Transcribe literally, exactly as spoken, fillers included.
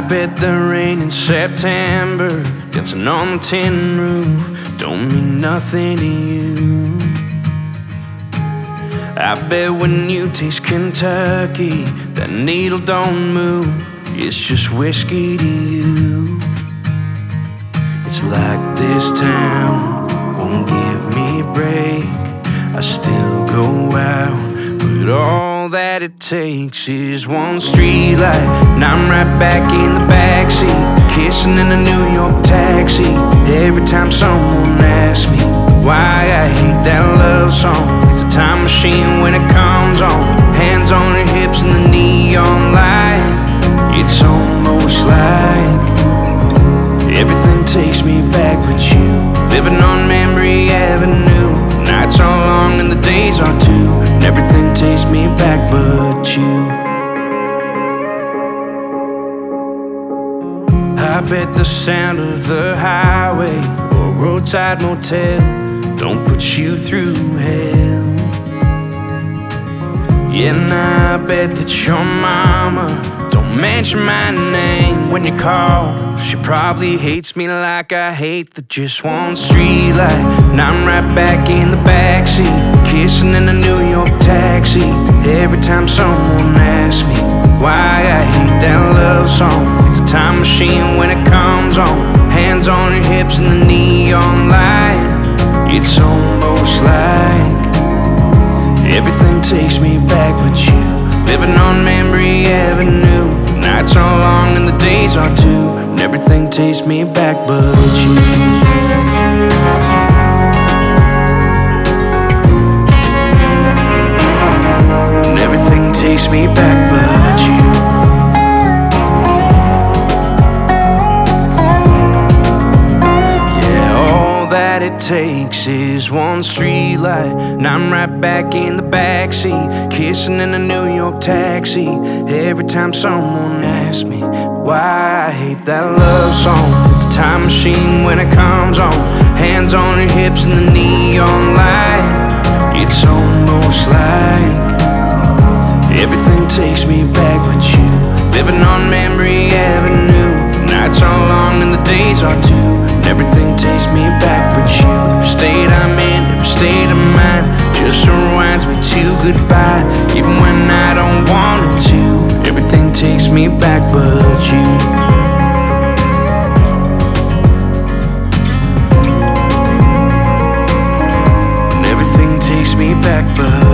bet the rain in September dancing on the tin roof don't mean nothing to you. I bet when you taste Kentucky, that needle don't move, it's just whiskey to you. It's like this town won't give me a break. I still go out, but all that it takes is one street light, and I'm right back in the backseat, kissing in a New York taxi. Every time someone asks me why I hate that love song, it's a time machine when it comes on. Hands on your hips in the neon light. It's almost like everything takes me back but you. Living on Memory Avenue, nights are long and the days are too, and everything takes me back but you. I bet the sound of the highway or roadside motel don't put you through hell. Yeah, and I bet that your mama don't mention my name when you call. She probably hates me like I hate the just one street light, and I'm right back in the backseat, kissing in a New York taxi. Every time someone asks me why I hate that love song, it's a time machine when it comes on. Hands on your hips in the neon light. It's almost like everything takes me back but you. Living on Memory Avenue, nights are long and the days are too, and everything takes me back but you. And everything takes me back but you. That it takes is one street light, and I'm right back in the backseat, kissing in a New York taxi. Every time someone asks me why I hate that love song, it's a time machine when it comes on. Hands on your hips in the neon light. It's almost like everything takes me back but you. Living on Memory Avenue, nights are long and the days are too, and everything takes me back but you. Every state I'm in, every state of mind just rewinds me to goodbye. Even when I don't want it to, everything takes me back but you. And everything takes me back but